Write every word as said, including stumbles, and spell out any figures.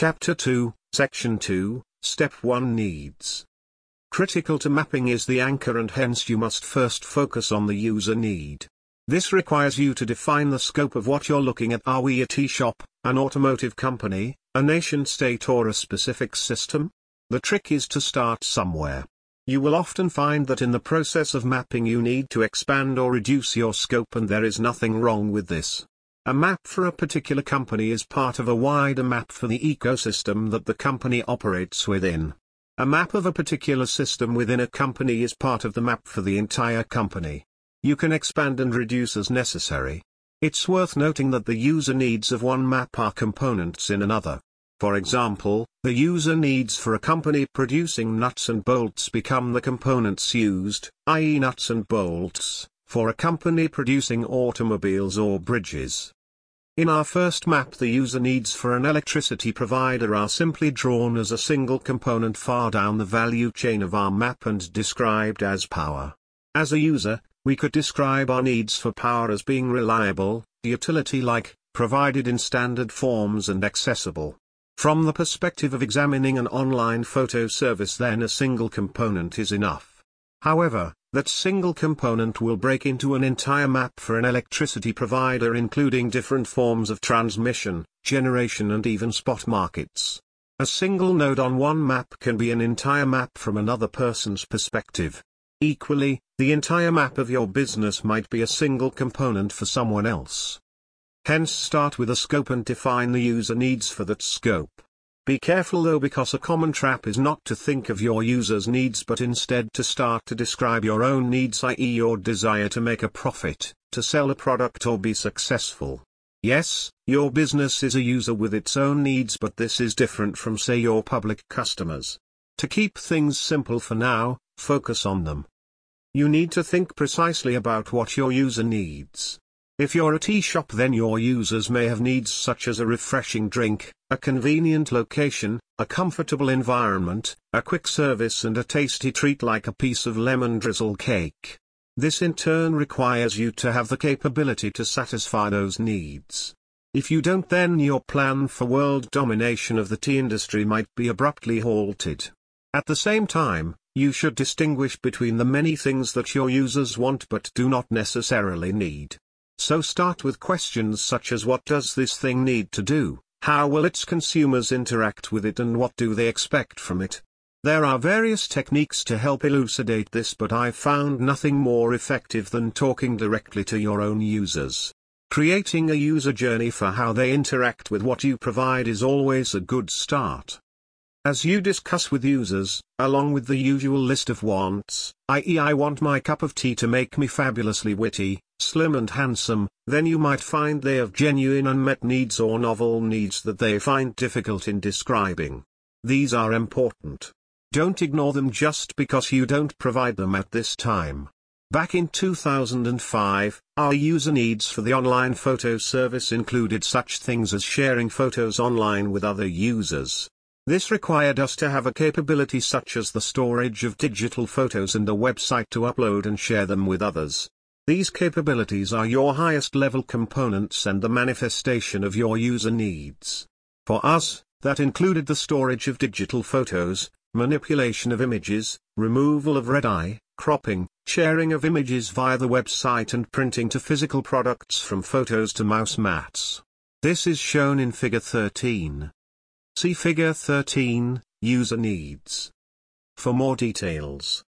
Chapter two, Section two, Step one Needs. Critical to mapping is the anchor, and hence you must first focus on the user need. This requires you to define the scope of what you're looking at. Are we a tea shop, an automotive company, a nation-state, or a specific system? The trick is to start somewhere. You will often find that in the process of mapping you need to expand or reduce your scope, and there is nothing wrong with this. A map for a particular company is part of a wider map for the ecosystem that the company operates within. A map of a particular system within a company is part of the map for the entire company. You can expand and reduce as necessary. It's worth noting that the user needs of one map are components in another. For example, the user needs for a company producing nuts and bolts become the components used, that is nuts and bolts, for a company producing automobiles or bridges. In our first map, the user needs for an electricity provider are simply drawn as a single component far down the value chain of our map and described as power. As a user, we could describe our needs for power as being reliable, utility-like, provided in standard forms and accessible. From the perspective of examining an online photo service, then a single component is enough. However, that single component will break into an entire map for an electricity provider, including different forms of transmission, generation, and even spot markets. A single node on one map can be an entire map from another person's perspective. Equally, the entire map of your business might be a single component for someone else. Hence, start with a scope and define the user needs for that scope. Be careful though, because a common trap is not to think of your user's needs but instead to start to describe your own needs, that is your desire to make a profit, to sell a product or be successful. Yes, your business is a user with its own needs, but this is different from, say, your public customers. To keep things simple for now, focus on them. You need to think precisely about what your user needs. If you're a tea shop, then your users may have needs such as a refreshing drink, a convenient location, a comfortable environment, a quick service, and a tasty treat like a piece of lemon drizzle cake. This in turn requires you to have the capability to satisfy those needs. If you don't, then your plan for world domination of the tea industry might be abruptly halted. At the same time, you should distinguish between the many things that your users want but do not necessarily need. So start with questions such as: what does this thing need to do, how will its consumers interact with it, and what do they expect from it? There are various techniques to help elucidate this, but I've found nothing more effective than talking directly to your own users. Creating a user journey for how they interact with what you provide is always a good start. As you discuss with users, along with the usual list of wants, that is I want my cup of tea to make me fabulously witty, slim and handsome, then you might find they have genuine unmet needs or novel needs that they find difficult in describing. These are important. Don't ignore them just because you don't provide them at this time. Back in two thousand five, our user needs for the online photo service included such things as sharing photos online with other users. This required us to have a capability such as the storage of digital photos and a website to upload and share them with others. These capabilities are your highest level components and the manifestation of your user needs. For us, that included the storage of digital photos, manipulation of images, removal of red eye, cropping, sharing of images via the website, and printing to physical products from photos to mouse mats. This is shown in Figure thirteen. See Figure thirteen, User Needs. For more details,